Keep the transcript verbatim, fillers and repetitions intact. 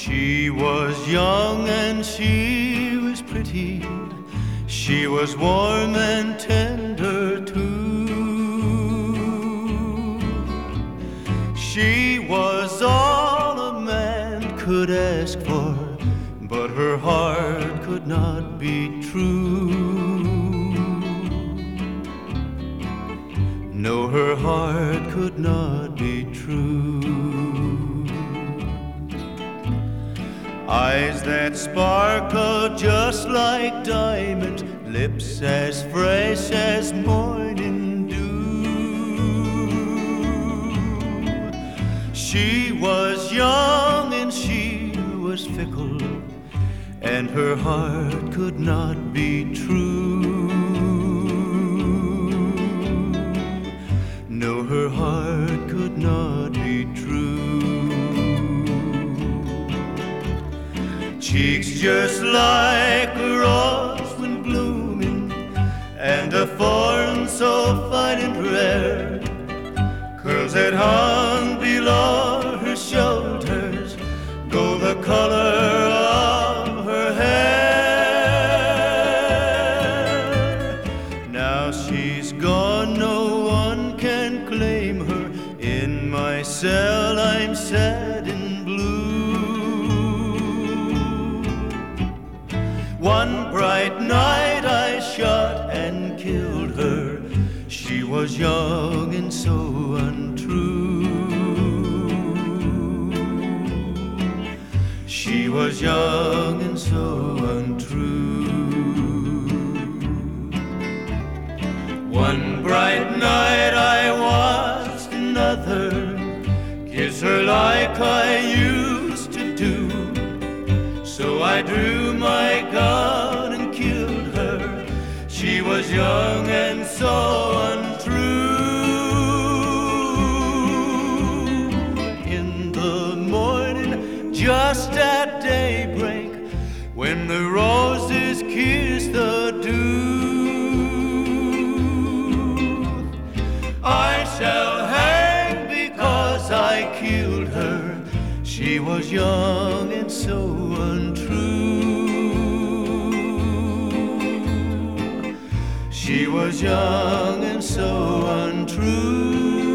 She was young and she was pretty. She was warm and tender too. She was all a man could ask for, but her heart could not be true. No, her heart could not be true. Eyes that sparkle just like diamonds, lips as fresh as morning dew. She was young and she was fickle, and her heart could not be true. No, her heart could not be true. Cheeks just like a rose when blooming, and a form so fine and rare. Curls that hung below her shoulders, go the color of her hair. Now she's gone, no one can claim her. In my cell I'm sad and blue. One bright night I shot and killed her. She was young and so untrue. She was young and so untrue. One bright night I watched another kiss her like I used to do. So I drew my gun and killed her. She was young and so untrue. In the morning, just at daybreak, when the roses kiss the dew, I shall hang because I killed her. She was young and so untrue. She was young and so untrue.